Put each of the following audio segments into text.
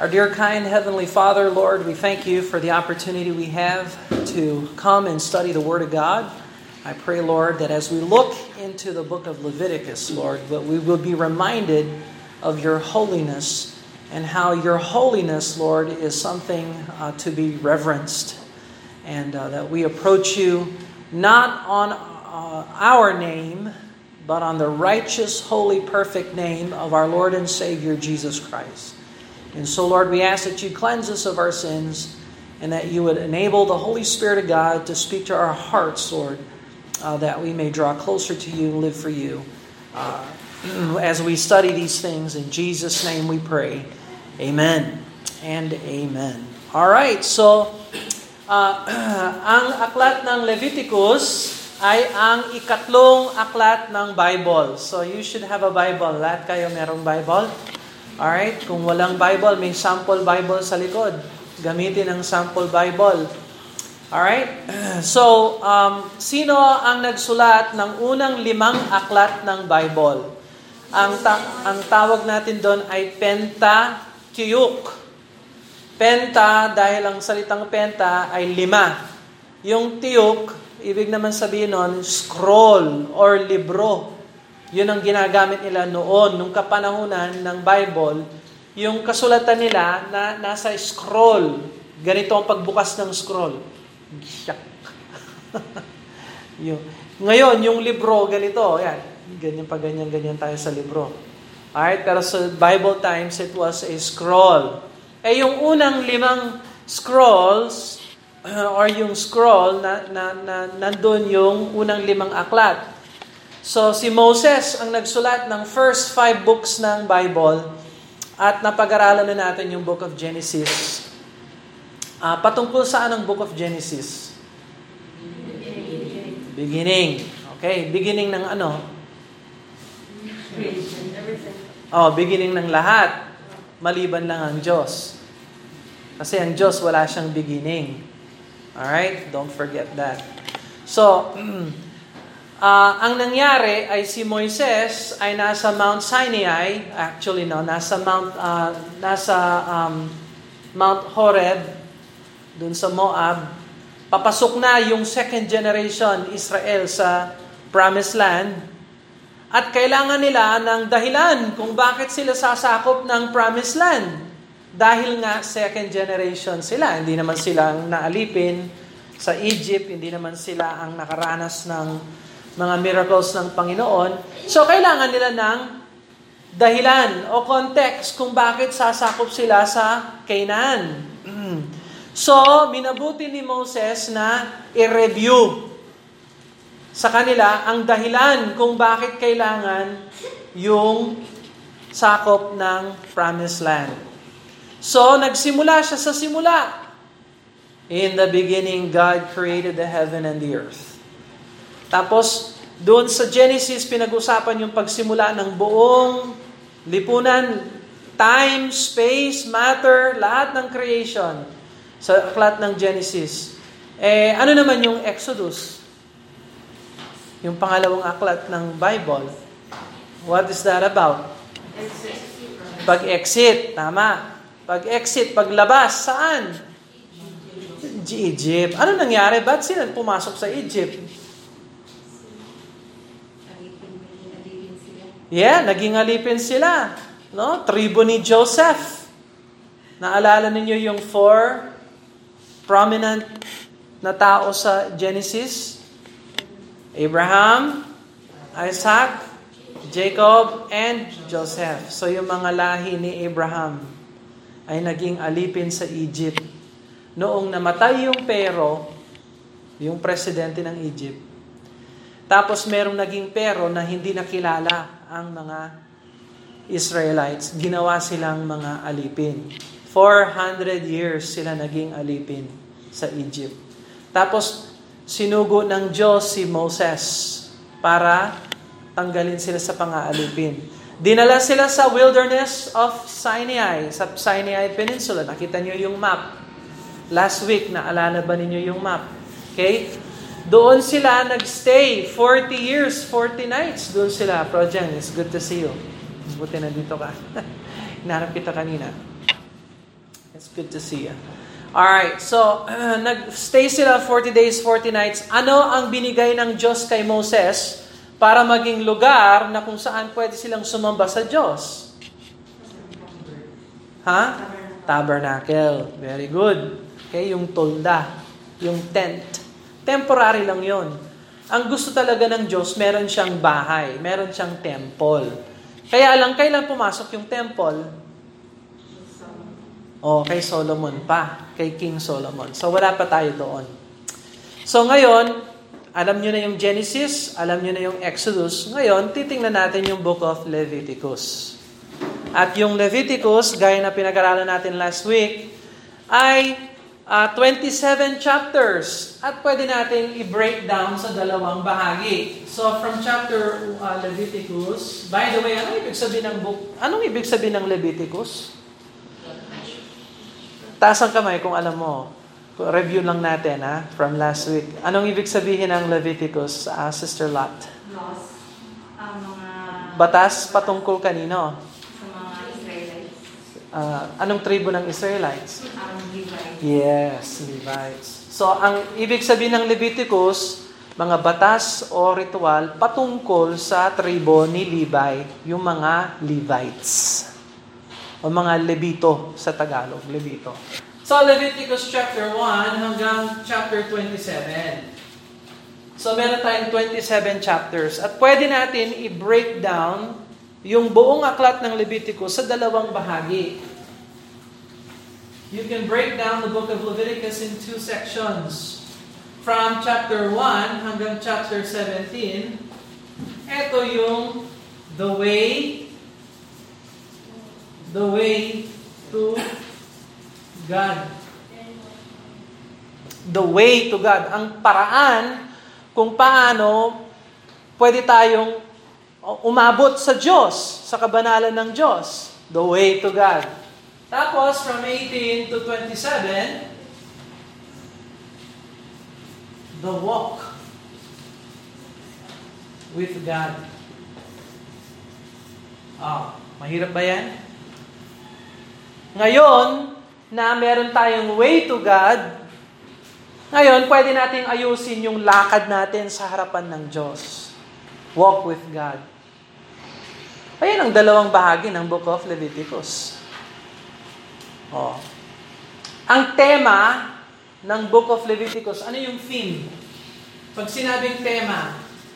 Our dear, kind Heavenly Father, Lord, we thank you for the opportunity we have to come and study the Word of God. I pray, Lord, that as we look into the book of Leviticus, Lord, that we will be reminded of your holiness and how your holiness, Lord, is something to be reverenced. And that we approach you not on our name, but on the righteous, holy, perfect name of our Lord and Savior, Jesus Christ. And so, Lord, we ask that you cleanse us of our sins and that you would enable the Holy Spirit of God to speak to our hearts, Lord, that we may draw closer to you and live for you. As we study these things, in Jesus' name we pray. Amen and amen. All right, so ang aklat ng Leviticus ay ang ikatlong aklat ng Bible. So you should have a Bible. Lahat kayo merong Bible? Alright, kung walang Bible, may sample Bible sa likod. Gamitin ang sample Bible. Alright, so sino ang nagsulat ng unang 5 aklat ng Bible? Ang tawag natin doon ay Pentateuch. Penta, dahil ang salitang penta ay 5. Yung teuch, ibig naman sabihin nun, scroll or libro. Yun ang ginagamit nila noon, nung kapanahunan ng Bible. Yung kasulatan nila na nasa scroll. Ganito ang pagbukas ng scroll. Ngayon, yung libro, ganito. Yan. Ganyan tayo sa libro. Alright, pero sa Bible times, it was a scroll. Yung unang 5 scrolls, or yung scroll, nandun yung unang 5 aklat. So, si Moses ang nagsulat ng first 5 books ng Bible at napag-aralan na natin yung Book of Genesis. Patungkol saan ang Book of Genesis? Beginning. Okay, beginning ng ano? Beginning ng lahat. Maliban lang ang Diyos. Kasi ang Diyos wala siyang beginning. Alright? Don't forget that. So, ang nangyari ay si Moises ay nasa Mount Sinai, nasa Mount Horeb, dun sa Moab. Papasok na yung second generation Israel sa Promised Land. At kailangan nila ng dahilan kung bakit sila sasakop ng Promised Land. Dahil nga second generation sila, hindi naman sila ang naalipin sa Egypt, hindi naman sila ang nakaranas ng mga miracles ng Panginoon. So, kailangan nila ng dahilan o context kung bakit sasakop sila sa Canaan. So, minabuti ni Moses na i-review sa kanila ang dahilan kung bakit kailangan yung sakop ng Promised Land. So, nagsimula siya sa simula. In the beginning, God created the heaven and the earth. Tapos, doon sa Genesis, pinag-usapan yung pagsimula ng buong lipunan, time, space, matter, lahat ng creation sa aklat ng Genesis. Ano naman yung Exodus? Yung pangalawang aklat ng Bible. What is that about? Pag-exit, tama. Pag-exit, paglabas, saan? Egypt. Ano nangyari? Ba't sila pumasok sa Egypt? Naging alipin sila. No? Tribo ni Joseph. Naalala ninyo yung 4 prominent na tao sa Genesis? Abraham, Isaac, Jacob, and Joseph. So yung mga lahi ni Abraham ay naging alipin sa Egypt. Noong namatay yung Pero, yung presidente ng Egypt, tapos merong naging Pero na hindi nakilala ang mga Israelites, ginawa silang mga alipin. 400 years sila naging alipin sa Egypt. Tapos, sinugo ng Diyos si Moses para tanggalin sila sa pang-aalipin. Dinala sila sa wilderness of Sinai, sa Sinai Peninsula. Nakita niyo yung map. Last week, naalala ba ninyo yung map? Okay? Doon sila nagstay 40 years, 40 nights. Doon sila. Projeng, it's good to see you. Buti nandito ka. Hinarap kita kanina. It's good to see you. Alright, so nag-stay sila 40 days, 40 nights. Ano ang binigay ng Diyos kay Moses para maging lugar na kung saan pwede silang sumamba sa Diyos? Tabernacle. Very good. Okay, yung tolda, yung tent. Temporary lang yon. Ang gusto talaga ng Diyos, meron siyang bahay, meron siyang temple. Kaya lang, kailan pumasok yung temple? Kay Solomon pa. Kay King Solomon. So, wala pa tayo doon. So, ngayon, alam nyo na yung Genesis, alam nyo na yung Exodus. Ngayon, titingnan natin yung book of Leviticus. At yung Leviticus, gaya na pinag-aralan natin last week, ay 27 chapters. At pwede natin i-break down sa dalawang bahagi. So, from chapter Leviticus, by the way, anong ibig sabihin ng Leviticus? Taas ang kamay kung alam mo. Review lang natin from last week. Anong ibig sabihin ng Leviticus, Sister Lot? Laws. Mga batas patungkol kanino? sa mga Israelites. Anong tribo ng Israelites? Levites. Yes, Levites. So, ang ibig sabihin ng Leviticus, mga batas o ritual patungkol sa tribo ni Levi, yung mga Levites. O mga Levito sa Tagalog, Levito. So, Leviticus chapter 1 hanggang chapter 27. So, meron tayong 27 chapters. At pwede natin i-break down yung buong aklat ng Leviticus sa dalawang bahagi. You can break down the book of Leviticus in two sections. From chapter 1 hanggang chapter 17, ito yung the way to God. The way to God. Ang paraan kung paano pwede tayong umabot sa Diyos, sa kabanalan ng Diyos. The way to God. Tapos, from 18 to 27, the walk with God. Mahirap ba yan? Ngayon, na meron tayong way to God, ngayon, pwede nating ayusin yung lakad natin sa harapan ng Diyos. Walk with God. Ayan ang dalawang bahagi ng book of Leviticus. Ang tema ng book of Leviticus, ano yung theme? Pag sinabing tema,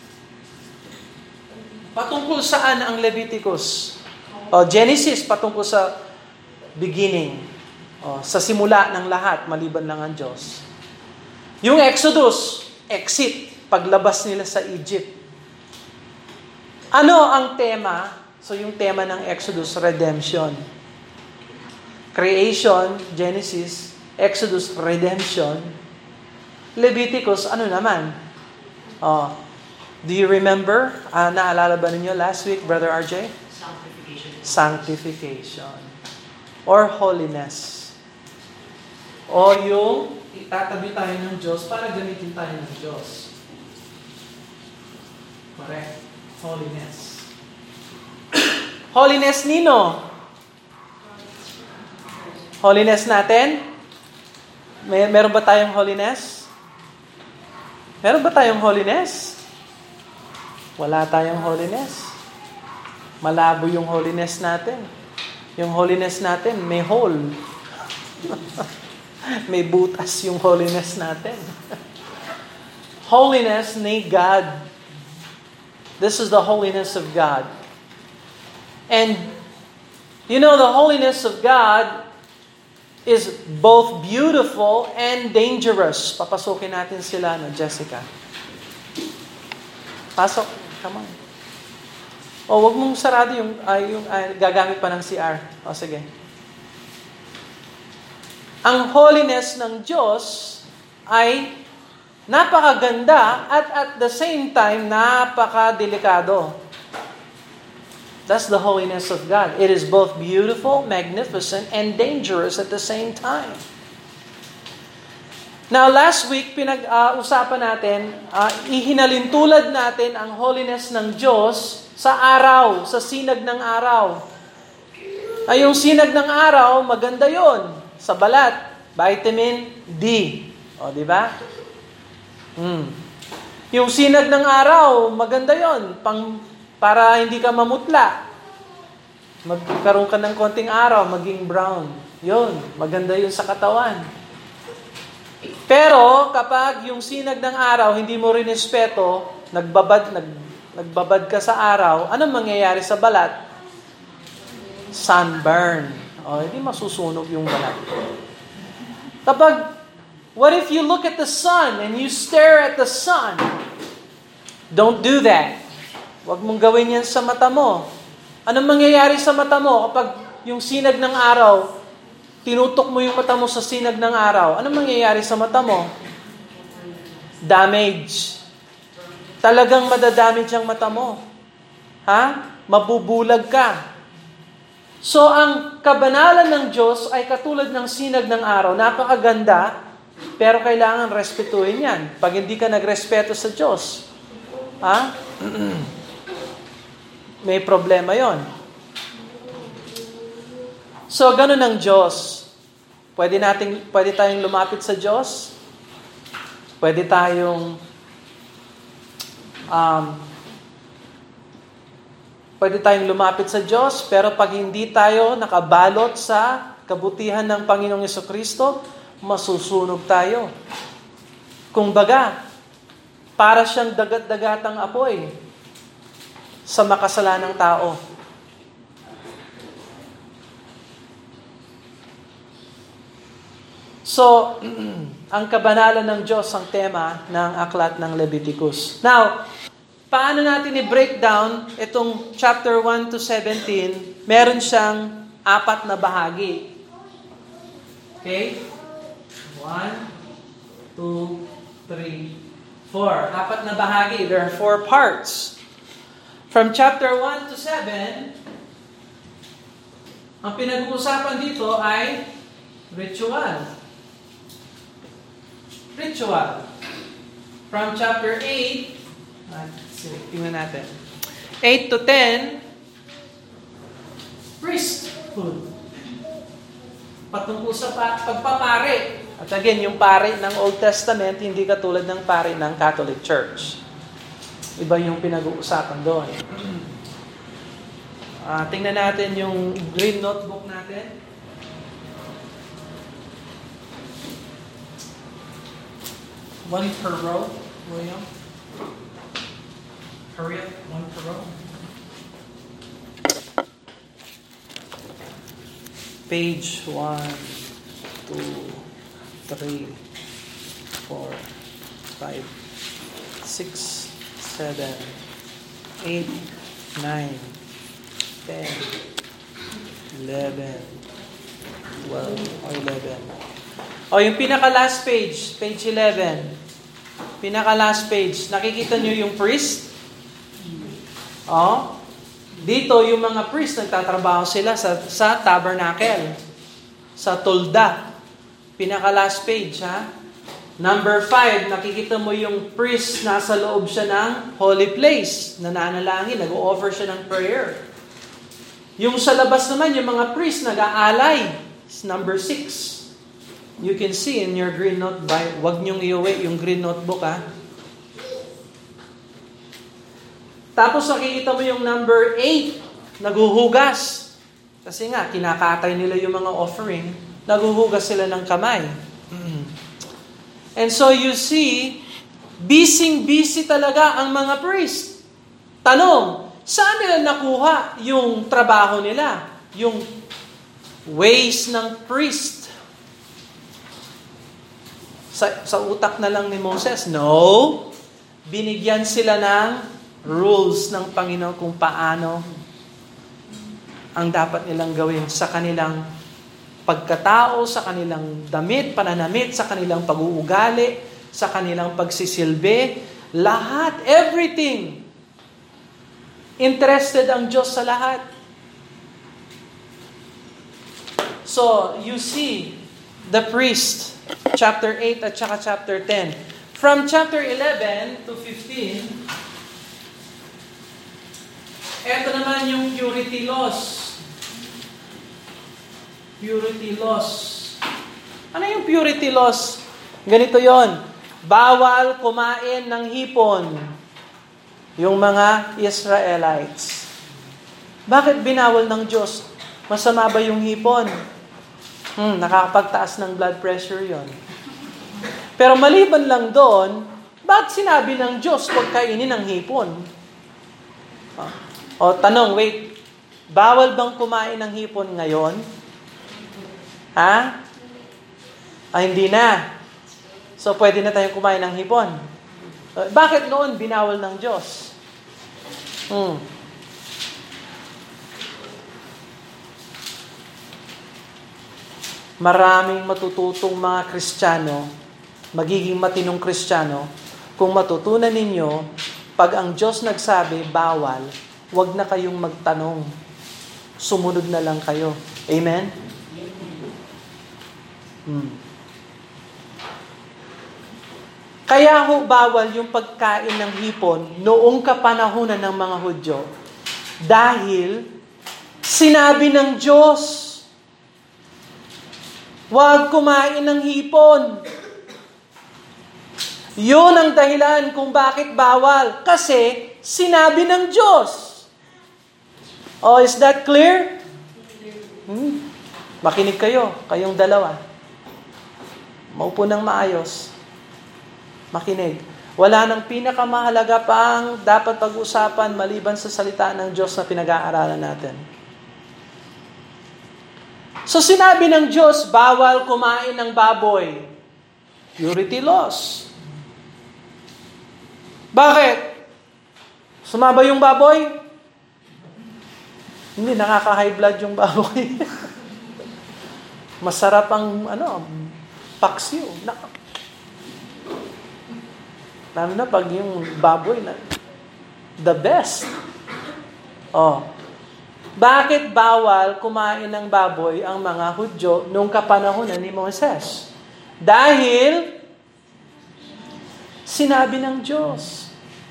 patungkol saan ang Leviticus? Genesis, patungkol sa beginning. Sa simula ng lahat, maliban lang ang Diyos. Yung Exodus, exit, paglabas nila sa Egypt. Ano ang tema? So yung tema ng Exodus, redemption. Creation, Genesis, Exodus, redemption. Leviticus, ano naman? Do you remember? Naalala ba ninyo last week, Brother RJ? Sanctification. Or holiness. O yung itatabi tayo ng Diyos para gamitin tayo ng Diyos. Correct. Holiness. Holiness nino? Holiness natin? Meron ba tayong holiness? Meron ba tayong holiness? Wala tayong holiness. Malabo yung holiness natin. Yung holiness natin, may hole. May butas yung holiness natin. Holiness ni God. This is the holiness of God. And, you know, the holiness of God is both beautiful and dangerous. Papasukin natin sila, Jessica. Pasok. Come on. Wag mong sarado yung gagamit pa ng CR. Sige. Ang holiness ng Diyos ay napakaganda at the same time, napakadelikado. That's the holiness of God. It is both beautiful, magnificent, and dangerous at the same time. Now, last week, pinag-usapan natin, ihinalintulad natin ang holiness ng Diyos sa araw, sa sinag ng araw. Yung sinag ng araw, maganda yon. sa balat? Vitamin D. O, di ba? Yung sinag ng araw, maganda yon para hindi ka mamutla. Magkaroon ka ng konting araw, maging brown. Yun, maganda yun sa katawan. Pero kapag yung sinag ng araw, hindi mo rin respeto, nagbabad ka sa araw, anong mangyayari sa balat? Sunburn. O, hindi masusunog yung balat. What if you look at the sun and you stare at the sun? Don't do that. Huwag mong gawin yan sa mata mo. Anong mangyayari sa mata mo kapag yung sinag ng araw, tinutok mo yung mata mo sa sinag ng araw? Anong mangyayari sa mata mo? Damage. Talagang madadamage ang mata mo. Mabubulag ka. So, ang kabanalan ng Diyos ay katulad ng sinag ng araw. Napakaganda, pero kailangan respetuhin yan. Pag hindi ka nagrespeto sa Diyos, may problema yon. So, ganun ang Diyos. Pwede tayong lumapit sa Diyos. Pwede tayong lumapit sa Diyos, pero pag hindi tayo nakabalot sa kabutihan ng Panginoong Jesucristo, masusunog tayo. Kumbaga, para siyang dagat-dagatang apoy sa makasalanang tao. So, ang kabanalan ng Diyos ang tema ng aklat ng Leviticus. Now, paano natin i-break down itong chapter 1 to 17? Meron siyang 4 na bahagi. Okay? 1, 2, 3, 4. 4 na bahagi. There are 4 parts. From chapter 1 to 7, ang pinag-uusapan dito ay ritual. Ritual. From chapter 8, tingnan natin. 8 to 10, priesthood. Patungkol sa pagpapare. At again, yung pare ng Old Testament, hindi katulad ng pare ng Catholic Church. Iba yung pinag-uusapan doon. Tingnan natin yung green notebook natin. One per row, William. Hurry up, one per row. Page 1, 2, 3, 4, 5, 6, 7, 8, 9, 10, 11, 12, or 11. Yung pinaka-last page, page 11. Pinaka-last page. Nakikita nyo yung priest? Dito, yung mga priest, nagtatrabaho sila sa tabernacle. Sa tulda. Pinaka-last page, Number 5, nakikita mo yung priest, nasa loob siya ng holy place. Nananalangin, nag-o-offer siya ng prayer. Yung sa labas naman, yung mga priest, nag-aalay. Number 6. You can see in your green notebook, wag niyong iuwi yung green notebook, Tapos nakikita mo yung number 8, naghuhugas. Kasi nga, kinakatay nila yung mga offering, naghuhugas sila ng kamay. And so you see, busy talaga ang mga priest. Tanong, saan nila nakuha yung trabaho nila? Yung ways ng priest? Sa utak na lang ni Moses? No. Binigyan sila ng rules ng Panginoon kung paano ang dapat nilang gawin sa kanilang pagkatao, sa kanilang damit, pananamit, sa kanilang pag-uugali, sa kanilang pagsisilbi. Lahat, everything. Interested ang Diyos sa lahat. So, you see, the priest, chapter 8 at saka chapter 10. From chapter 11 to 15, eto naman yung purity laws. Purity laws. Ano yung purity laws? Ganito yon. Bawal kumain ng hipon. Yung mga Israelites. Bakit binawal ng Diyos? Masama ba yung hipon? Nakakapagtaas ng blood pressure yon. Pero maliban lang doon, bakit sinabi ng Diyos huwag kainin ng hipon? Tanong, wait. Bawal bang kumain ng hipon ngayon? Ha? Hindi na. So, pwede na tayong kumain ng hipon. Bakit noon binawal ng Diyos? Maraming matututong mga Kristiyano, magiging matinong Kristiyano, kung matutunan ninyo, pag ang Diyos nagsabi, bawal, huwag na kayong magtanong. Sumunod na lang kayo. Amen? Kaya bawal yung pagkain ng hipon noong kapanahunan ng mga Hudyo dahil sinabi ng Diyos, huwag kumain ng hipon. Yun ang dahilan kung bakit bawal. Kasi sinabi ng Diyos. Is that clear? Makinig kayo, kayong dalawa. Maupo ng maayos. Makinig. Wala nang pinakamahalaga pang dapat pag-usapan maliban sa salita ng Diyos na pinag-aaralan natin. So sinabi ng Diyos, bawal kumain ng baboy. Purity laws. Bakit? Sumaba yung baboy? Hindi, nakaka-high blood yung baboy. Masarap ang, paksiw. Lalo na pag yung baboy na the best. Bakit bawal kumain ng baboy ang mga Hudyo nung kapanahunan ni Moses? Dahil sinabi ng Diyos.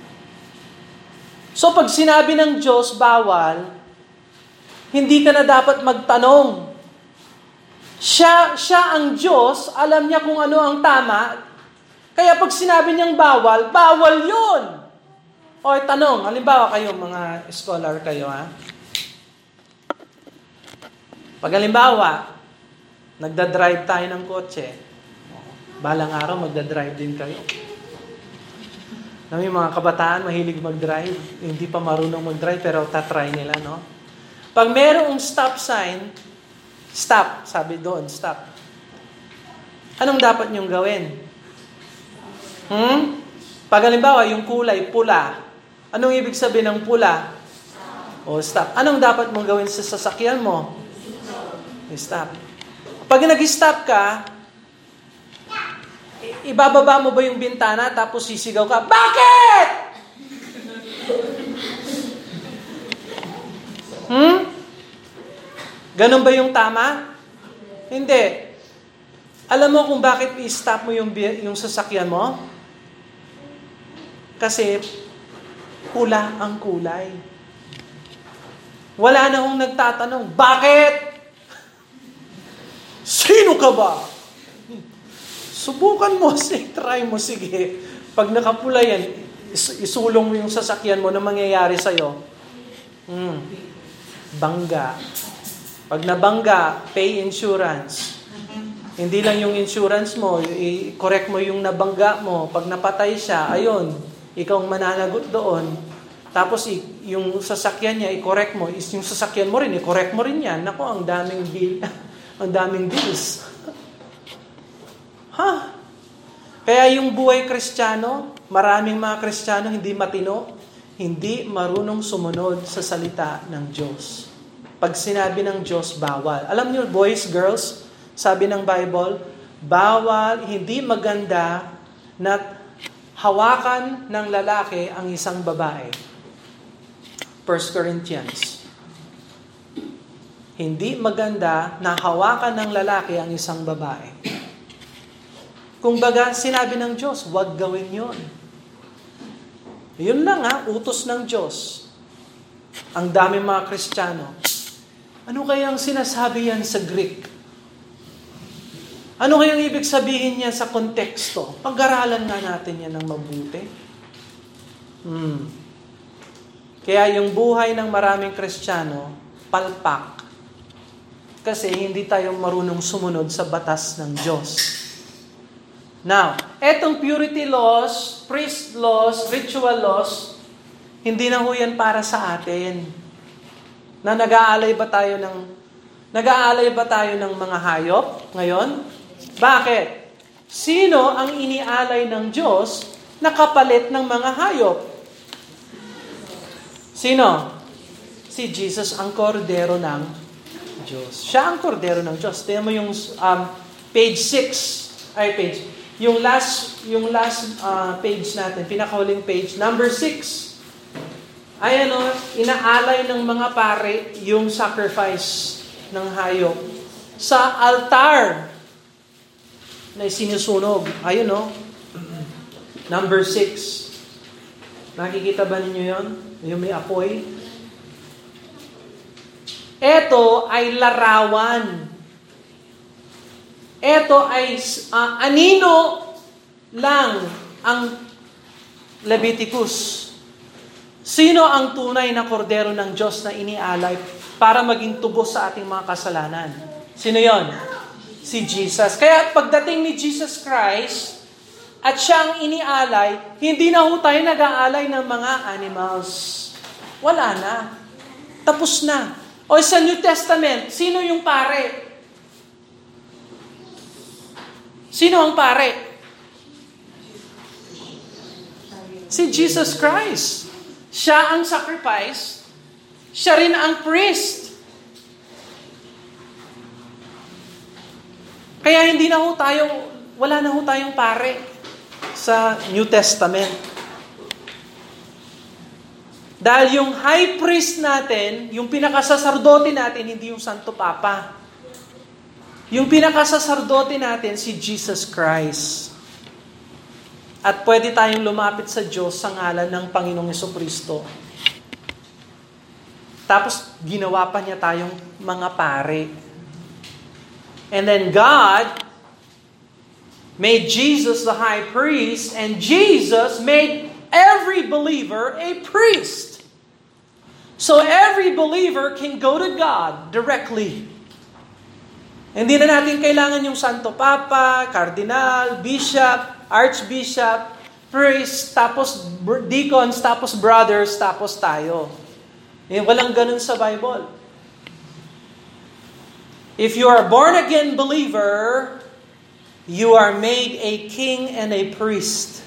So pag sinabi ng Diyos bawal, hindi ka na dapat magtanong. Siya ang Diyos, alam niya kung ano ang tama. Kaya pag sinabi niyang bawal, bawal yun. Tanong, halimbawa kayo, mga scholar kayo, ha? Pag halimbawa, nagdadrive tayo ng kotse, balang araw magdadrive din kayo. Yung mga kabataan, mahilig mag-drive. Hindi pa marunong mag-drive, pero tatry nila, no? Pag merong stop sign, stop, sabi doon, stop. Anong dapat niyong gawin? Pag halimbawa, yung kulay, pula. Anong ibig sabihin ng pula? Stop. Anong dapat mong gawin sa sasakyan mo? Stop. Pag nag-stop ka, ibababa mo ba yung bintana tapos sisigaw ka, bakit? Ganun ba yung tama? Hindi. Alam mo kung bakit i-stop mo yung sasakyan mo? Kasi pula ang kulay. Wala na akong nagtatanong, bakit? Sino ka ba? Subukan mo, try mo, sige. Pag nakapula yan, isulong mo yung sasakyan mo na mangyayari sa'yo. Bangga. Pag nabangga, pay insurance. Hindi lang yung insurance mo, i-correct mo yung nabangga mo. Pag napatay siya, ayun, ikaw ang mananagot doon. Tapos yung sasakyan niya, i-correct mo. Yung sasakyan mo rin, i-correct mo rin yan. Naku, ang daming bill, ang daming bills. Kaya yung buhay Kristiyano, maraming mga Kristiyano hindi matino, hindi marunong sumunod sa salita ng Diyos. Pag sinabi ng Diyos, bawal. Alam niyo, boys, girls, sabi ng Bible, bawal, hindi maganda na hawakan ng lalaki ang isang babae. 1 Corinthians. Hindi maganda na hawakan ng lalaki ang isang babae. Kung baga, sinabi ng Diyos, huwag gawin yun. Yun lang utos ng Diyos. Ang dami mga Kristiyano. Ano kayang sinasabi yan sa Greek? Ano kayang ibig sabihin niya sa konteksto? Pag-aralan nga natin yan ng mabuti. Kaya yung buhay ng maraming Kristiyano, palpak. Kasi hindi tayo marunong sumunod sa batas ng Diyos. Now, etong purity laws, priest laws, ritual laws, hindi na ho yan para sa atin. Na nag-aalay ba tayo ng mga hayop ngayon? Bakit? Sino ang inialay ng Diyos na kapalit ng mga hayop? Sino? Si Jesus ang kordero ng Diyos. Siya ang kordero ng Diyos. Tingnan mo yung page 6. Yung last page natin, pinakahuling page, number 6. Ay inaalay ng mga pare yung sacrifice ng hayop sa altar na sinusunog. Ayun number 6. Nakikita ba ninyo yon? Yung may apoy. Ito ay larawan. Ito ay anino lang ang Leviticus. Sino ang tunay na kordero ng Diyos na inialay para maging tubos sa ating mga kasalanan? Sino yon? Si Jesus. Kaya pagdating ni Jesus Christ at siya ang inialay, hindi na ho tayo nag-aalay ng mga animals. Wala na. Tapos na. O sa New Testament, sino yung pare? Sino ang pare? Si Jesus Christ. Siya ang sacrifice. Siya rin ang priest. Kaya wala na ho tayong pare sa New Testament. Dahil yung high priest natin, yung pinakasasardote natin, hindi yung Santo Papa. Yung pinakasasardote natin, si Jesus Christ. At pwede tayong lumapit sa Diyos sa ngalan ng Panginoong Jesucristo. Tapos, ginawa pa niya tayong mga pare. And then God made Jesus the high priest, and Jesus made every believer a priest. So every believer can go to God directly. Hindi na natin kailangan yung Santo Papa, Cardinal, Bishop, Archbishop, priest, tapos deacons, tapos brothers, tapos tayo. Walang ganun sa Bible. If you are a born-again believer, you are made a king and a priest.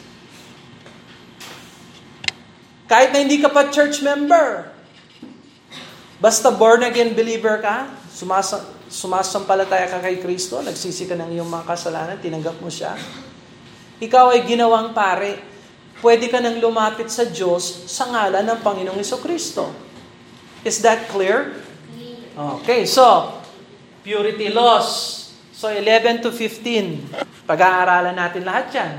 Kahit na hindi ka pa church member, basta born-again believer ka, sumasampalataya ka kay Kristo, nagsisi ka ng iyong mga kasalanan, tinanggap mo siya, ikaw ay ginawang pare. Pwede ka nang lumapit sa Diyos sa ngalan ng Panginoong Jesucristo. Is that clear? Okay, so, purity laws. So, 11 to 15. Pag-aaralan natin lahat yan.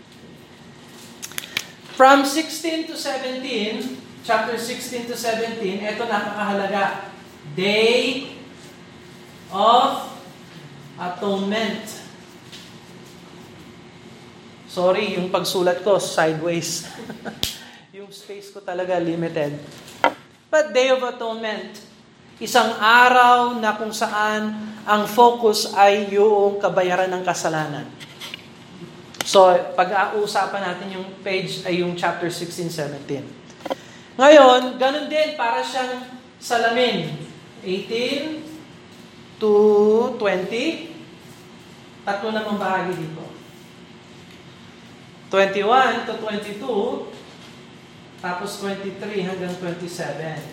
From 16 to 17, chapter 16 to 17, ito nakakahalaga. Day of Atonement. Sorry, yung pagsulat ko, sideways. Yung space ko talaga limited. But Day of Atonement, isang araw na kung saan ang focus ay yung kabayaran ng kasalanan. So, pag-uusapan natin yung page ay yung chapter 16-17. Ngayon, ganun din, para siyang salamin. 18 to 20. Tatlo namang bahagi dito. 21 to 22, tapos 23 hanggang 27.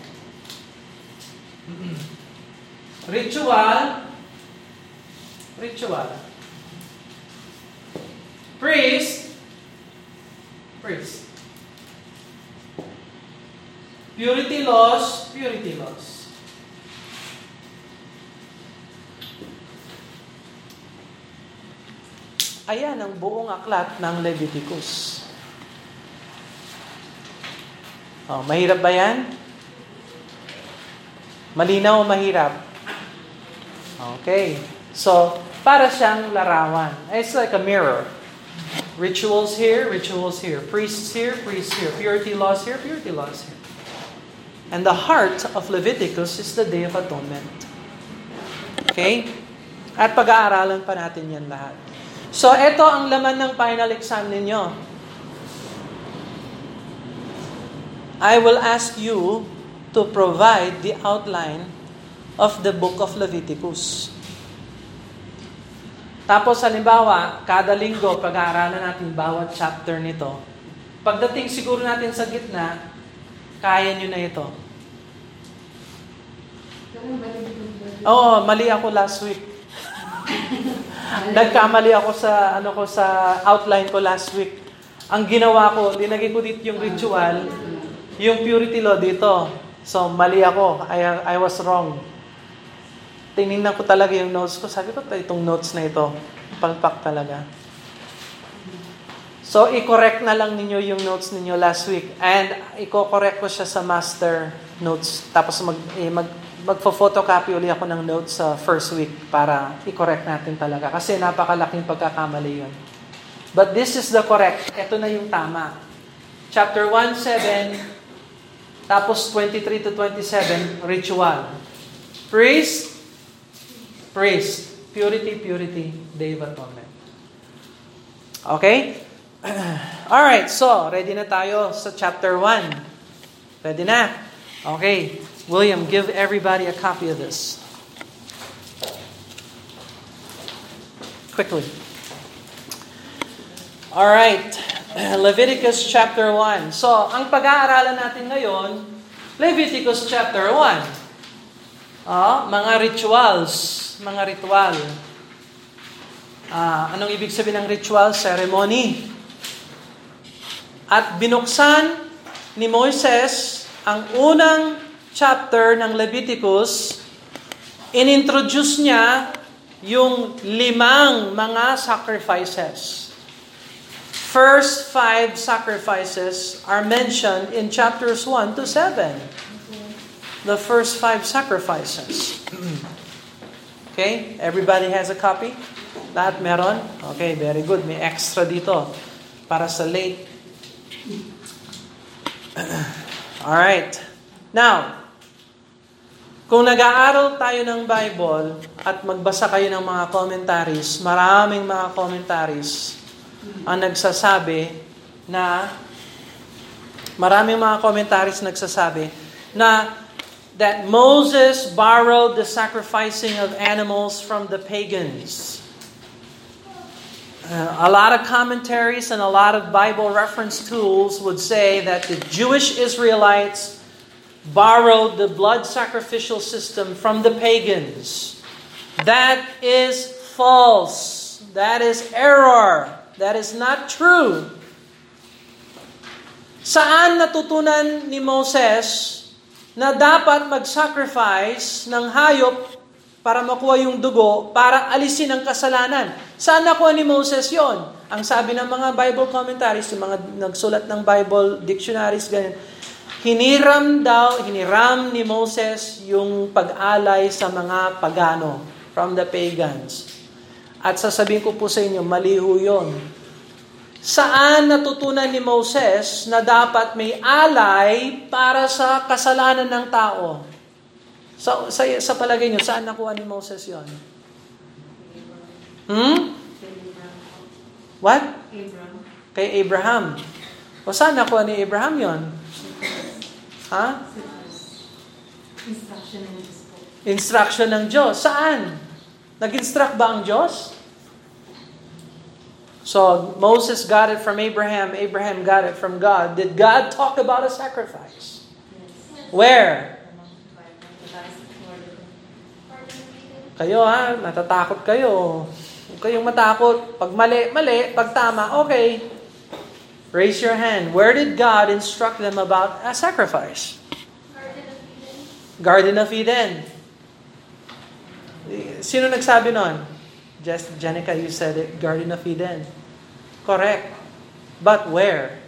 Ritual. Priest. Purity laws. Ayan ang buong aklat ng Leviticus. Mahirap ba yan? Malinaw o mahirap? Okay. So, para siyang larawan. It's like a mirror. Rituals here, priests here, purity laws here, purity laws here. And the heart of Leviticus is the Day of Atonement. Okay? At pag-aaralan pa natin yan lahat. So, ito ang laman ng final exam ninyo. I will ask you to provide the outline of the book of Leviticus. Tapos, halimbawa, kada linggo, pag-aaralan natin bawat chapter nito. Pagdating siguro natin sa gitna, kaya nyo na ito. Oo, mali ako last week. Nagkamali ako sa outline ko last week. Ang ginawa ko, linagay ko dito yung ritual, yung purity law dito. So, mali ako. I was wrong. Tinignan ko talaga yung notes ko. Sabi ko, itong notes na ito, palpak talaga. So, i-correct na lang ninyo yung notes ninyo last week. And, i-correct ko siya sa master notes. Tapos, magpo-photocopy ulit ako ng notes sa first week para i-correct natin talaga. Kasi napakalaking pagkakamali yun. But this is the correct. Ito na yung tama. Chapter 1:7, tapos 23 to 27, ritual. Priest, purity, Day of Atonement. Okay? Alright, so, ready na tayo sa chapter 1. Ready na? Okay. William, give everybody a copy of this. Quickly. Alright. Leviticus chapter 1. So, ang pag-aaralan natin ngayon, Leviticus chapter 1. Mga rituals, mga ritual. Anong ibig sabihin ng ritual? Ceremony. At binuksan ni Moises ang unang chapter ng Leviticus, inintroduce niya yung 5 mga sacrifices. First 5 sacrifices are mentioned in chapters 1 to 7. The first 5 sacrifices. Okay? Everybody has a copy? Lahat meron? Okay, very good. May extra dito para sa late. Alright. Now, kung nag-aaral tayo ng Bible at magbasa kayo ng mga commentaries, maraming mga commentaries ang nagsasabi na that Moses borrowed the sacrificing of animals from the pagans. A lot of commentaries and a lot of Bible reference tools would say that the Jewish Israelites borrowed the blood sacrificial system from the pagans. That is false. That is error. That is not true. Saan natutunan ni Moses na dapat mag-sacrifice ng hayop para makuha yung dugo, para alisin ang kasalanan? Saan nakuha ni Moses yon? Ang sabi ng mga Bible commentaries, yung mga nagsulat ng Bible dictionaries, ganyan, hiniram ni Moses yung pag-alay sa mga pagano, from the pagans. At sasabihin ko po sa inyo, mali ho yun. Saan natutunan ni Moses na dapat may alay para sa kasalanan ng tao? Sa palagay niyo, saan nakuha ni Moses yon? What? Kay Abraham. O saan nakuha ni Abraham yon? Ha? Instruction ng Diyos. Saan? Nag-instruct ba ang Diyos? So, Moses got it from Abraham. Abraham got it from God. Did God talk about a sacrifice? Where? Kayo natatakot kayo. Huwag kayong matakot. Pag mali. Pag tama, okay. Raise your hand. Where did God instruct them about a sacrifice? Garden of Eden. Sino nagsabi nun? Jenica, you said it. Garden of Eden. Correct. But where?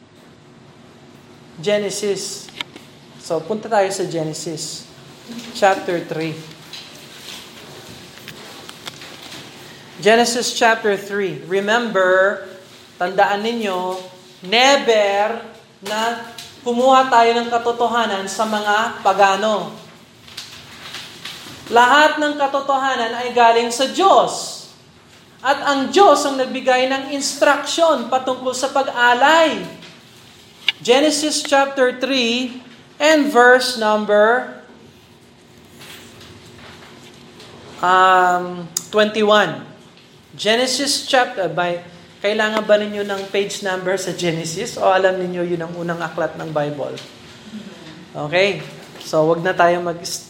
Genesis. So, punta tayo sa Genesis. Chapter 3. Genesis chapter 3. Remember, tandaan ninyo, never na kumuha tayo ng katotohanan sa mga pagano. Lahat ng katotohanan ay galing sa Diyos. At ang Diyos ang nagbigay ng instruction patungkol sa pag-alay. Genesis chapter 3 and verse number 21. Genesis chapter, kailangan ba ninyo ng page number sa Genesis o alam ninyo yun ang unang aklat ng Bible? Okay. So wag na tayo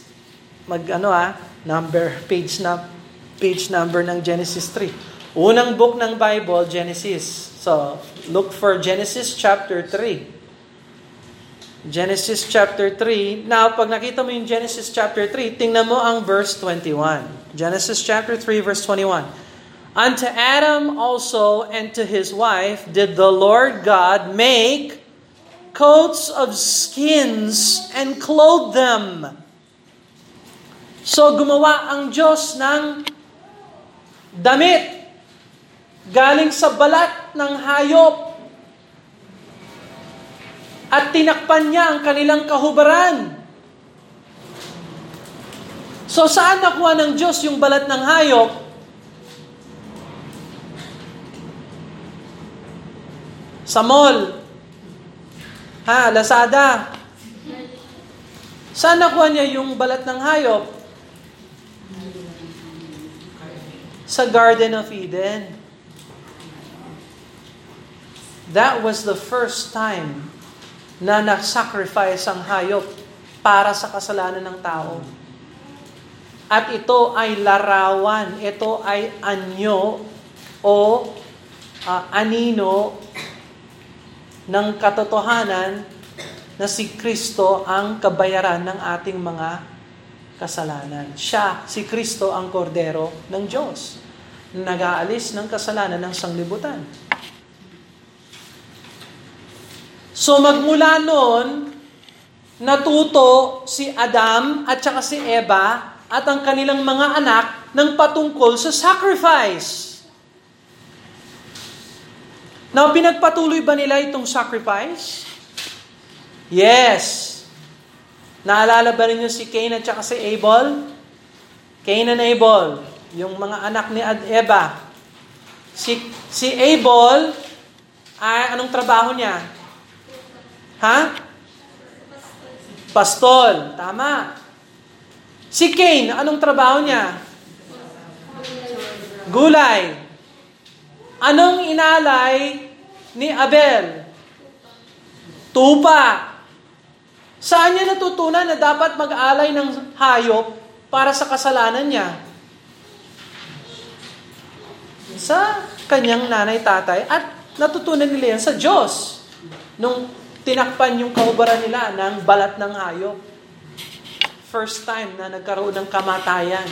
page number ng Genesis 3. Unang book ng Bible, Genesis. So look for Genesis chapter 3. Genesis chapter 3. Now, pag nakita mo yung Genesis chapter 3, tingnan mo ang verse 21. Genesis chapter 3, verse 21. Unto Adam also and to his wife did the Lord God make coats of skins and clothe them. So, gumawa ang Diyos ng damit galing sa balat ng hayop. At tinakpan niya ang kanilang kahubaran. So saan nakuha ng Diyos yung balat ng hayop? Sa mall. Lazada. Saan nakuha niya yung balat ng hayop? Sa Garden of Eden. That was the first time na nag-sacrifice ang hayop para sa kasalanan ng tao. At ito ay larawan, ito ay anyo o anino ng katotohanan na si Kristo ang kabayaran ng ating mga kasalanan. Siya, si Kristo ang kordero ng Diyos, na nag-aalis ng kasalanan ng sanglibutan. So magmula noon, natuto si Adam at saka si Eva at ang kanilang mga anak ng patungkol sa sacrifice. Now, pinagpatuloy ba nila itong sacrifice? Yes. Naalala ba ninyo si Cain at saka si Abel? Cain and Abel, yung mga anak ni Eva. Si Abel, anong trabaho niya? Pastol. Tama. Si Cain, anong trabaho niya? Gulay. Anong inalay ni Abel? Tupa. Saan niya natutunan na dapat mag-alay ng hayop para sa kasalanan niya? Sa kanyang nanay-tatay at natutunan nila yan sa Diyos. Nung tinakpan yung kahubaran nila ng balat ng hayop. First time na nagkaroon ng kamatayan.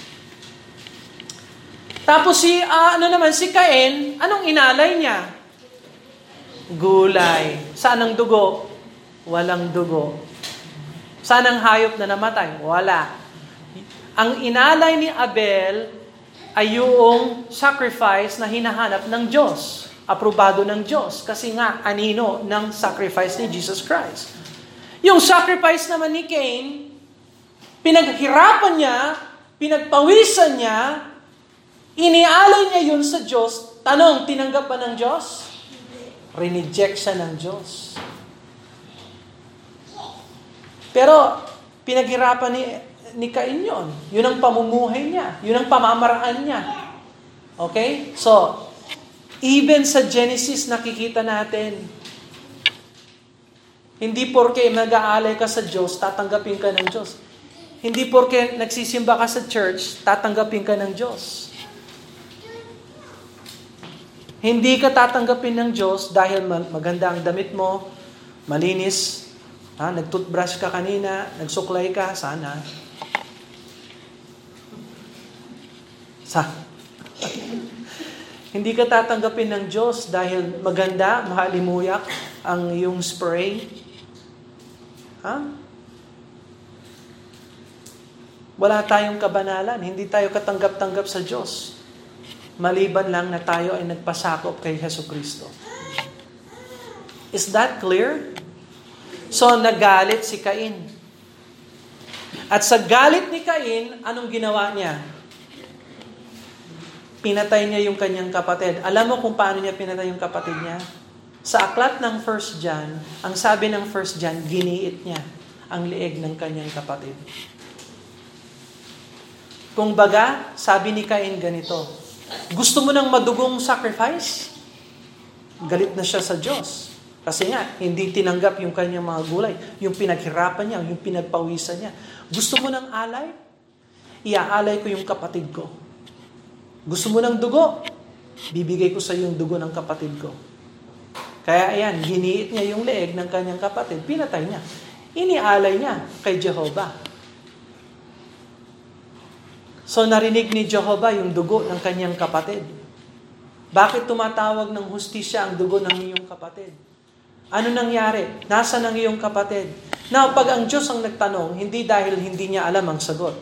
Tapos si Cain, anong inalay niya? Gulay. Saan ang dugo? Walang dugo. Saan ang hayop na namatay? Wala. Ang inalay ni Abel ay yung sacrifice na hinahanap ng Diyos. Aprobado ng Diyos. Kasi nga, anino ng sacrifice ni Jesus Christ. Yung sacrifice naman ni Cain, pinaghirapan niya, pinagpawisan niya, inialay niya yun sa Diyos. Tanong, tinanggap ba ng Diyos? Rineject siya ng Diyos. Pero, pinaghirapan ni Cain yun. Yun ang pamumuhay niya. Yun ang pamamaraan niya. Okay? So, even sa Genesis, nakikita natin, hindi porke mag-aalay ka sa Diyos, tatanggapin ka ng Diyos. Hindi porke nagsisimba ka sa church, tatanggapin ka ng Diyos. Hindi ka tatanggapin ng Diyos dahil maganda ang damit mo, malinis, nag-toothbrush ka kanina, nagsuklay ka, sana. Hindi ka tatanggapin ng Diyos dahil maganda, mahalimuyak ang iyong spray. Wala tayong kabanalan. Hindi tayo katanggap-tanggap sa Diyos. maliban lang na tayo ay nagpasakop kay Jesucristo. Is that clear? So, nagalit si Cain. At sa galit ni Cain, anong ginawa niya? Pinatay niya yung kanyang kapatid. Alam mo kung paano niya pinatay yung kapatid niya? Sa aklat ng 1 John, ang sabi ng 1 John, giniit niya ang lieg ng kanyang kapatid. Kung baga, sabi ni Cain ganito, gusto mo ng madugong sacrifice? Galit na siya sa Diyos. Kasi nga, hindi tinanggap yung kanyang mga gulay, yung pinaghirapan niya, yung pinagpawisan niya. Gusto mo ng alay? Iaalay ko yung kapatid ko. Gusto mo ng dugo? Bibigay ko sa iyo yung dugo ng kapatid ko. Kaya ayan, giniit niya yung leeg ng kanyang kapatid, pinatay niya. Inialay niya kay Jehovah. So narinig ni Jehovah yung dugo ng kanyang kapatid. Bakit tumatawag ng hustisya ang dugo ng iyong kapatid? Ano nangyari? Nasaan ang iyong kapatid? Now, pag ang Diyos ang nagtanong, hindi dahil hindi niya alam ang sagot.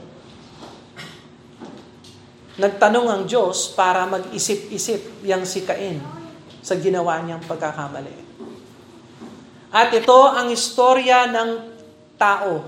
Nagtanong ang Diyos para mag-isip-isip yang si Cain sa ginawa niyang pagkakamali. At ito ang istorya ng tao.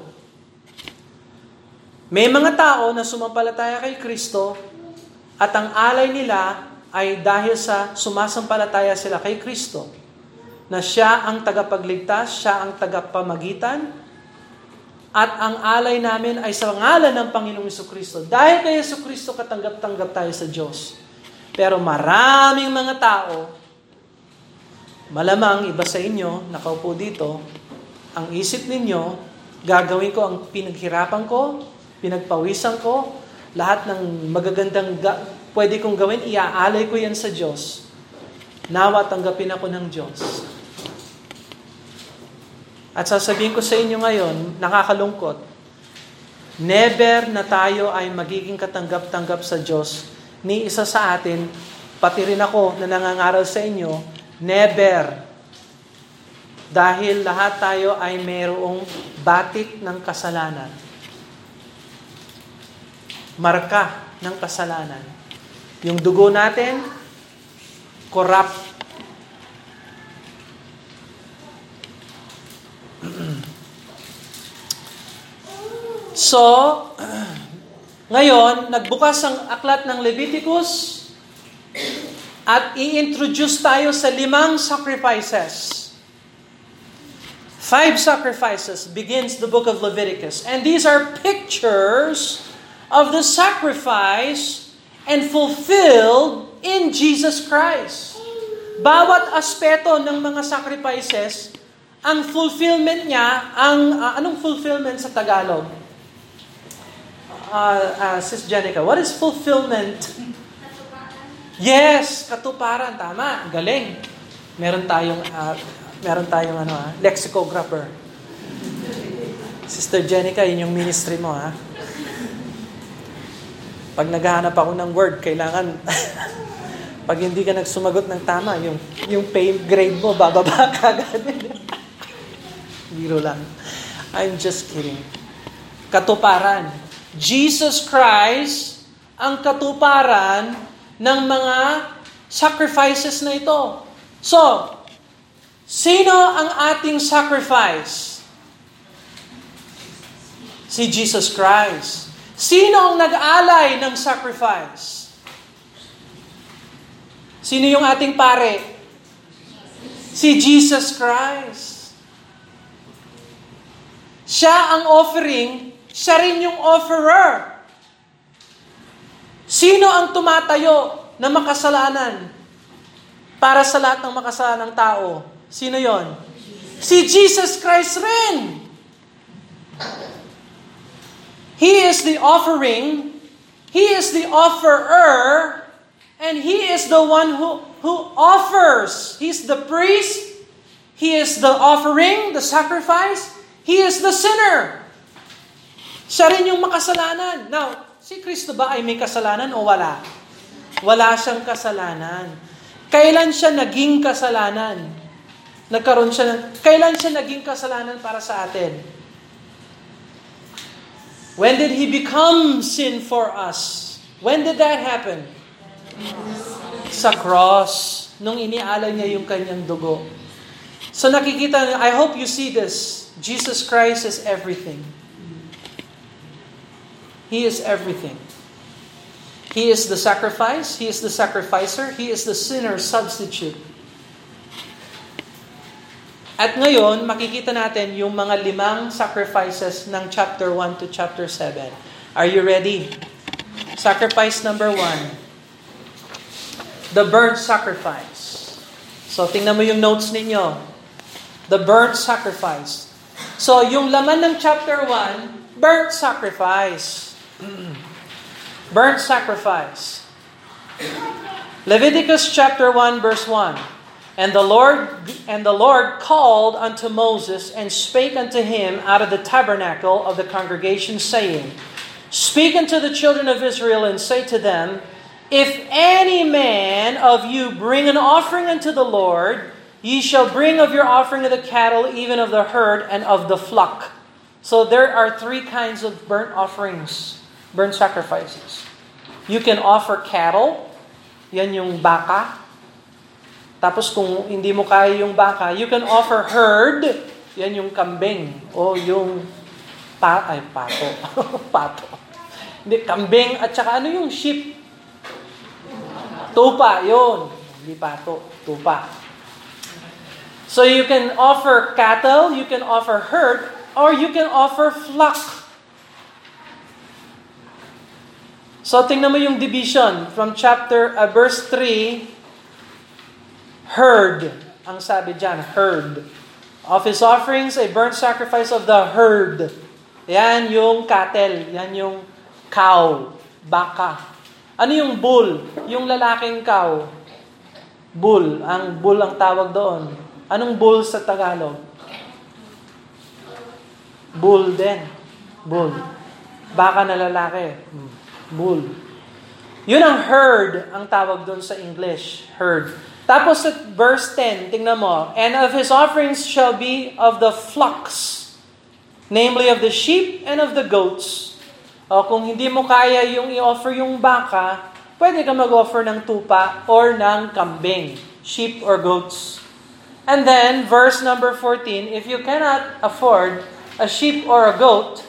May mga tao na sumampalataya kay Kristo at ang alay nila ay dahil sa sumasampalataya sila kay Kristo, na siya ang tagapagligtas, siya ang tagapamagitan, at ang alay namin ay sa ngalan ng Panginoong Jesucristo. Dahil kay Jesucristo katanggap-tanggap tayo sa Diyos. Pero maraming mga tao, malamang iba sa inyo, nakaupo dito, ang isip ninyo, gagawin ko ang pinaghirapan ko, pinagpawisan ko, lahat ng magagandang pwede kong gawin, iaalay ko yan sa Diyos. Nawa tanggapin ako ng Diyos. At sasabihin ko sa inyo ngayon, nakakalungkot, never na tayo ay magiging katanggap-tanggap sa Diyos. Ni isa sa atin, pati rin ako na nangangaral sa inyo, never. Dahil lahat tayo ay mayroong batik ng kasalanan. Marka ng kasalanan. Yung dugo natin, corrupt. So, ngayon, nagbukas ang aklat ng Leviticus at i-introduce tayo sa 5 sacrifices. 5 sacrifices begins the book of Leviticus. And these are pictures of the sacrifice and fulfilled in Jesus Christ. Bawat aspeto ng mga sacrifices, ang fulfillment niya, anong fulfillment sa Tagalog? Sis Jenica, what is fulfillment? Yes, katuparan, tama, galing. Meron tayong lexicographer. Sister Jenica, yun yung ministry mo, ha? Pag naghahanap ako ng word, kailangan pag hindi ka nagsumagot ng tama, yung pay grade mo bababa kagad. Biro lang. I'm just kidding. Katuparan. Jesus Christ ang katuparan ng mga sacrifices na ito. So, sino ang ating sacrifice? Si Jesus Christ. Sino ang nag-alay ng sacrifice? Sino yung ating pare? Si Jesus Christ. Siya ang offering, siya rin yung offerer. Sino ang tumatayo na makasalanan para sa lahat ng makasalanang tao? Sino yon? Si Jesus Christ rin. He is the offering, He is the offerer, and He is the one who offers. He's the priest, He is the offering, the sacrifice, He is the sinner. Siya rin yung makasalanan. Now, si Kristo ba ay may kasalanan o wala? Wala siyang kasalanan. Kailan siya naging kasalanan? Kailan siya naging kasalanan para sa atin? When did He become sin for us? When did that happen? Sa cross, nung inialay niya yung kanyang dugo. So nakikita niyo, I hope you see this. Jesus Christ is everything. He is everything. He is the sacrifice. He is the sacrificer. He is the sinner substitute. At ngayon, makikita natin yung mga 5 sacrifices ng chapter 1 to chapter 7. Are you ready? Sacrifice number 1. The burnt sacrifice. So, tingnan mo yung notes ninyo. The burnt sacrifice. So, yung laman ng chapter 1, burnt sacrifice. Burnt sacrifice. Leviticus chapter 1 verse 1. And the Lord called unto Moses and spake unto him out of the tabernacle of the congregation, saying, Speak unto the children of Israel and say to them, If any man of you bring an offering unto the Lord, ye shall bring of your offering of the cattle, even of the herd, and of the flock. So there are 3 kinds of burnt offerings, burnt sacrifices. You can offer cattle, yan yung baka. Tapos kung hindi mo kaya yung baka, you can offer herd, yan yung kambing, o yung pato. Pato. Hindi, kambing, at saka ano yung sheep? Tupa, yun. Hindi pato, tupa. So you can offer cattle, you can offer herd, or you can offer flock. So tingnan mo yung division from verse 3, herd. Ang sabi dyan, herd. Of his offerings, a burnt sacrifice of the herd. Yan yung cattle, yan yung cow, baka. Ano yung bull? Yung lalaking cow. Bull. Ang bull ang tawag doon. Anong bull sa Tagalog? Bull din. Bull. Baka na lalaki. Bull. Yun ang herd ang tawag doon sa English. Herd. Tapos at verse 10, tingnan mo. And of his offerings shall be of the flocks, namely of the sheep and of the goats. O kung hindi mo kaya yung i-offer yung baka, pwede ka mag-offer ng tupa or ng kambing, sheep or goats. And then, verse number 14, if you cannot afford a sheep or a goat,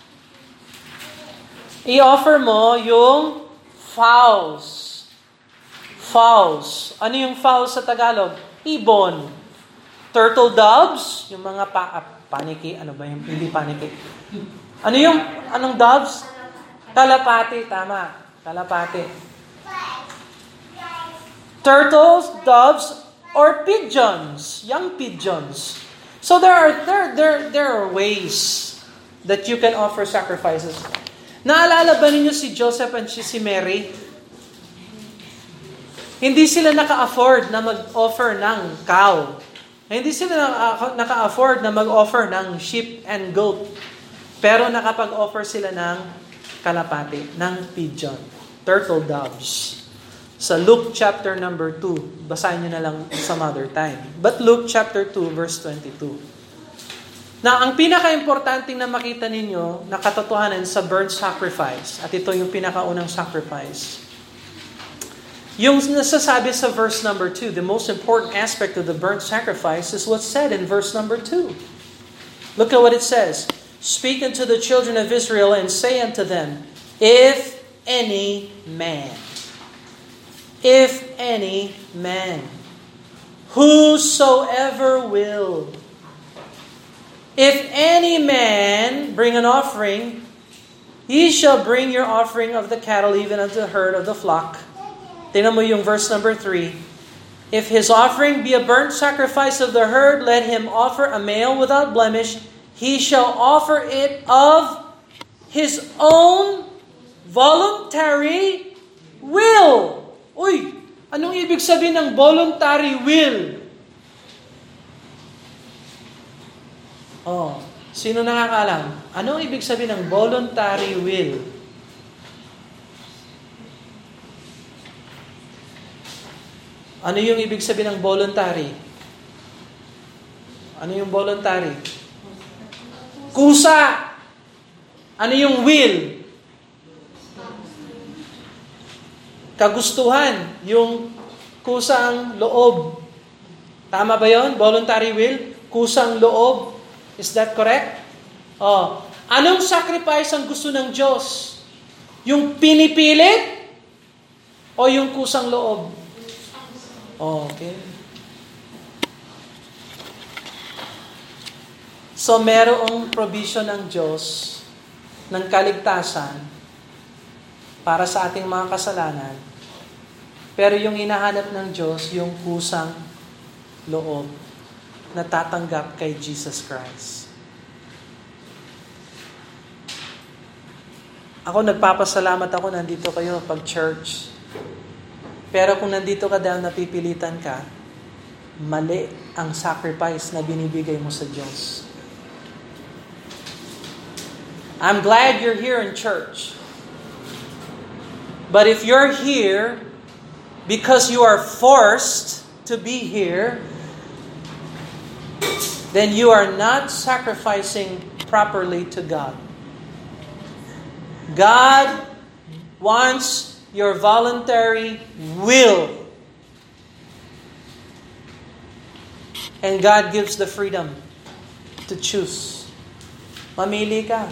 i-offer mo yung fowls. Fowls. Ano yung fowls sa Tagalog? Ibon. Turtle doves, yung mga paniki, ano ba yung, hindi paniki. Anong doves? Kalapati, tama. Kalapati. Turtles, doves, or pigeons, young pigeons. So there are ways that you can offer sacrifices. Naalala ba ninyo si Joseph and si Mary? Hindi sila naka-afford na mag-offer ng cow. Hindi sila naka-afford na mag-offer ng sheep and goat. Pero nakapag-offer sila ng kalapati, ng pigeon, turtle doves. Sa Luke chapter number 2, basahin nyo na lang some other time. But Luke chapter 2, verse 22. Na ang pinaka-importanting na makita ninyo na katotohanan sa burnt sacrifice, at ito yung pinakaunang sacrifice, yung nasasabi sa verse number 2, the most important aspect of the burnt sacrifice is what's said in verse number 2. Look at what it says. Speak unto the children of Israel and say unto them, If any man, whosoever will, if any man bring an offering, ye shall bring your offering of the cattle, even of the herd of the flock. Tingnan mo yung verse number 3. If his offering be a burnt sacrifice of the herd, let him offer a male without blemish. He shall offer it of his own voluntary will. Uy, anong ibig sabihin ng voluntary will? Sino nakakaalam? Anong ibig sabihin ng voluntary will? Ano yung ibig sabihin ng voluntary? Ano yung voluntary? Kusa. Ano yung will? kagustuhan, yung kusang loob. Tama ba yon? Voluntary will? Kusang loob. Is that correct? Anong sacrifice ang gusto ng Diyos? Yung pinipilit o yung kusang loob? Okay. So, merong provision ng Diyos ng kaligtasan para sa ating mga kasalanan. Pero yung hinahanap ng Diyos, yung kusang loob na tatanggap kay Jesus Christ. Ako, nagpapasalamat ako nandito kayo pag church. Pero kung nandito ka dahil napipilitan ka, mali ang sacrifice na binibigay mo sa Diyos. I'm glad you're here in church. But if you're here because you are forced to be here, then you are not sacrificing properly to God. God wants your voluntary will. And God gives the freedom to choose. Mamili ka.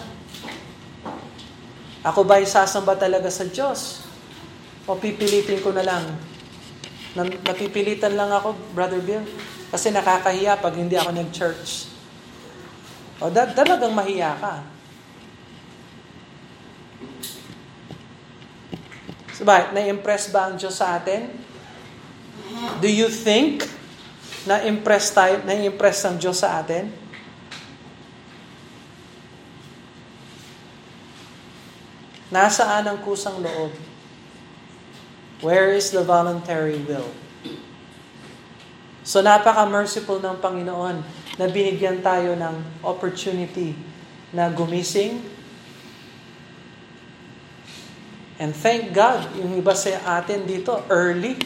Ako ba'y sasamba talaga sa Diyos? O pipilitin ko na lang? Napipilitan lang ako, Brother Bill. Kasi nakakahiya pag hindi ako nag-church. O talagang mahiya ka. So, na-impress ba ang Diyos sa atin? Do you think na-impress ang Diyos sa atin? Nasaan ang kusang loob? Where is the voluntary will? So napaka-merciful ng Panginoon na binigyan tayo ng opportunity na gumising. And thank God, yung iba sa atin dito, early.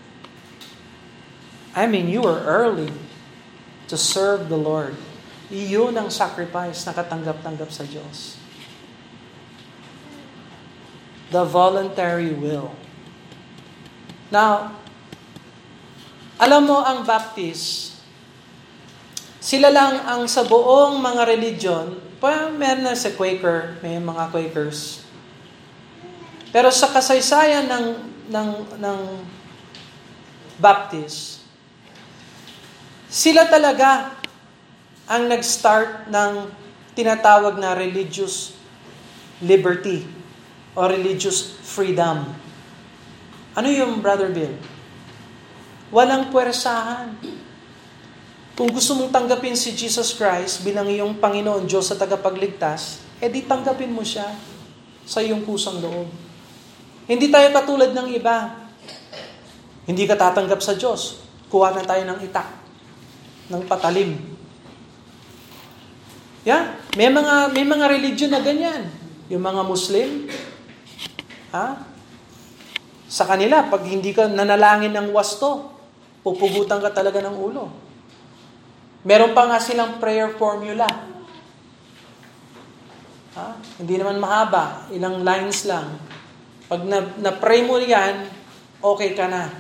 I mean, you were early to serve the Lord. Iyon ang sacrifice na katanggap-tanggap sa Diyos. The voluntary will. Now, alam mo ang Baptist, sila lang ang sa buong mga religion, meron na sa Quaker, may mga Quakers. Pero sa kasaysayan ng Baptist, sila talaga ang nag-start ng tinatawag na religious liberty o religious freedom. Ano yung Brother Bill? Walang puwersahan. Kung gusto mong tanggapin si Jesus Christ bilang iyong Panginoon Diyos sa tagapagligtas, di tanggapin mo siya sa iyong kusang loob. Hindi tayo katulad ng iba. Hindi ka tatanggap sa Diyos. Kuha na tayo ng itak, ng patalim. May mga religion na ganyan. Yung mga Muslim, sa kanila, pag hindi ka nanalangin ng wasto, pupugutan ka talaga ng ulo. Meron pa nga silang prayer formula. Hindi naman mahaba, ilang lines lang. Pag na-pray mo yan, okay ka na.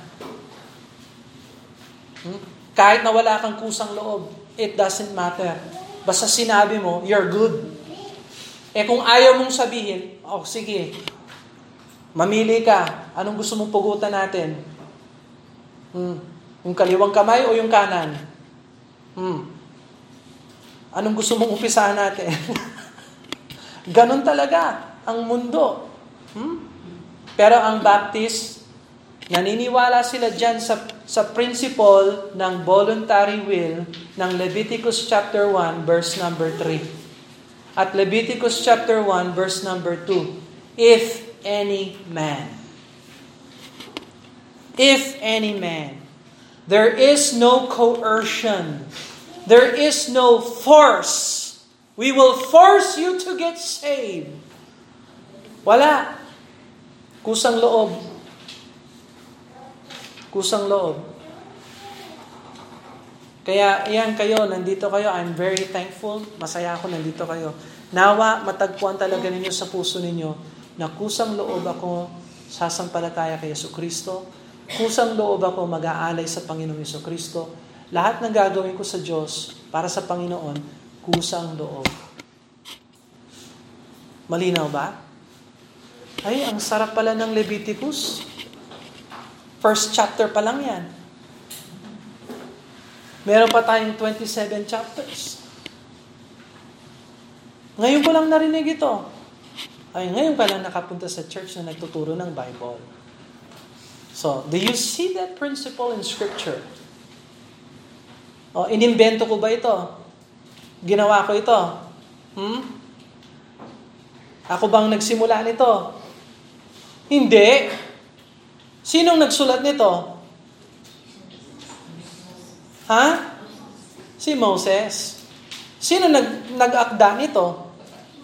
Kahit na wala kang kusang loob, it doesn't matter. Basta sinabi mo, you're good. Kung ayaw mong sabihin, sige, mamili ka. Anong gusto mong pugutan natin? Yung kaliwang kamay o yung kanan? Anong gusto mong umpisahan natin? Ganon talaga ang mundo. Pero ang Baptist, naniniwala sila dyan sa principle ng voluntary will ng Leviticus chapter 1 verse number 3. At Leviticus chapter 1 verse number 2. If any man, there is no coercion, there is no force. We will force you to get saved. Wala. Kusang loob. Kusang loob. Kaya iyan kayo, nandito kayo. I'm very thankful. Masaya ako nandito kayo. Nawa, matagpuan talaga ninyo sa puso ninyo na kusang loob ako sasampalataya kay Jesucristo. Kusang loob ako mag-aalay sa Panginoong Jesucristo. Lahat ng gagawin ko sa Diyos para sa Panginoon, kusang loob. Malinaw ba? Ay, ang sarap pala ng Leviticus. First chapter pa lang yan. Meron pa tayong 27 chapters. Ngayon ko lang narinig ito. Ay, ngayon ka lang nakapunta sa church na nagtuturo ng Bible. So, do you see that principle in Scripture? O, inimbento ko ba ito? Ginawa ko ito? Ako bang nagsimula nito? Hindi. Sinong nagsulat nito? Ha? Si Moses. Sino nag-akda nito?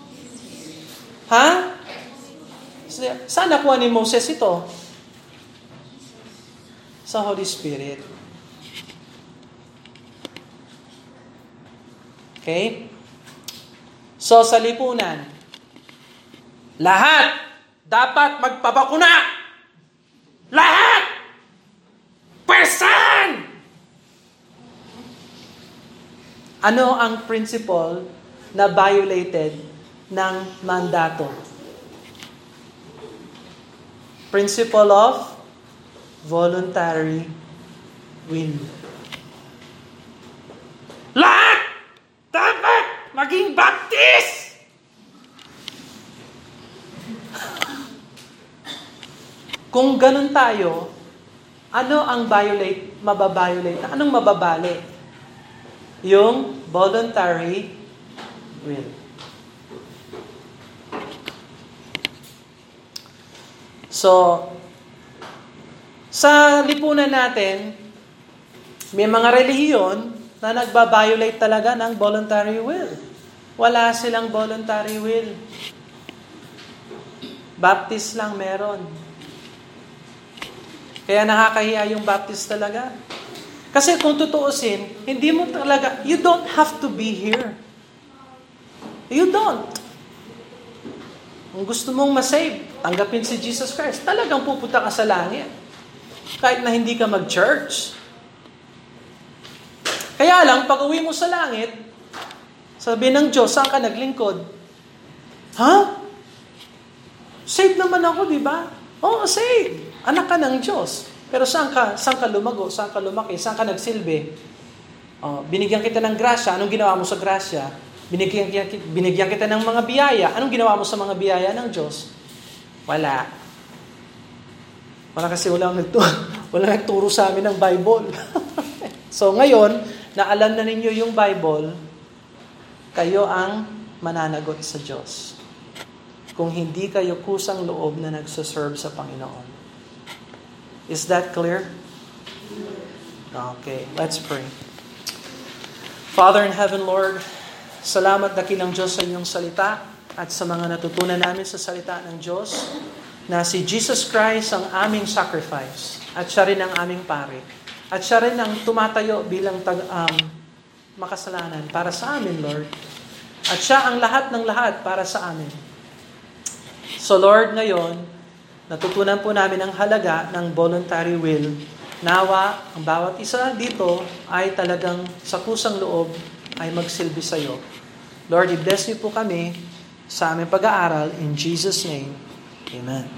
Ha? Saan nakuha ni Moses ito? Sa Holy Spirit. Okay? So, sa lipunan, lahat dapat magpabakuna. Lahat! Pwesan! Ano ang principle na violated ng mandato? Principle of voluntary will. Lahat dapat maging baptist! Kung ganun tayo, ano ang mababiolate? Anong mababali? Yung voluntary will. So, sa lipunan natin, may mga relihiyon na nagbabiolate talaga ng voluntary will. Wala silang voluntary will. Baptist lang meron. Kaya nakakahiya yung Baptist talaga. Kasi kung tutuusin, hindi mo talaga, you don't have to be here. You don't. Kung gusto mong masave, tanggapin si Jesus Christ, talagang pupunta ka sa langit. Kahit na hindi ka mag-church. Kaya lang, pag uwi mo sa langit, sabi ng Diyos, saan ka naglingkod? Ha? Save naman ako, di ba? Oo, save. Anak ka ng Diyos. Pero saan ka lumago? Saan ka lumaki? Saan ka nagsilbi? Binigyan kita ng grasya. Anong ginawa mo sa grasya? Binigyan kita ng mga biyaya. Anong ginawa mo sa mga biyaya ng Diyos? Wala. Kasi walang nagturo sa amin ng Bible. So ngayon, na alam na ninyo yung Bible, kayo ang mananagot sa Diyos. Kung hindi kayo kusang loob na nagsaserve sa Panginoon. Is that clear? Okay, let's pray. Father in heaven, Lord, salamat dakilang Diyos sa inyong salita at sa mga natutunan namin sa salita ng Diyos na si Jesus Christ ang aming sacrifice at siya rin ang aming pari. At siya rin ang tumatayo bilang makasalanan para sa amin, Lord. At siya ang lahat ng lahat para sa amin. So Lord, ngayon, natutunan po namin ang halaga ng voluntary will. Nawa, ang bawat isa dito ay talagang sa kusang loob ay magsilbi sa iyo. Lord, i-bless niyo po kami sa aming pag-aaral. In Jesus' name, Amen.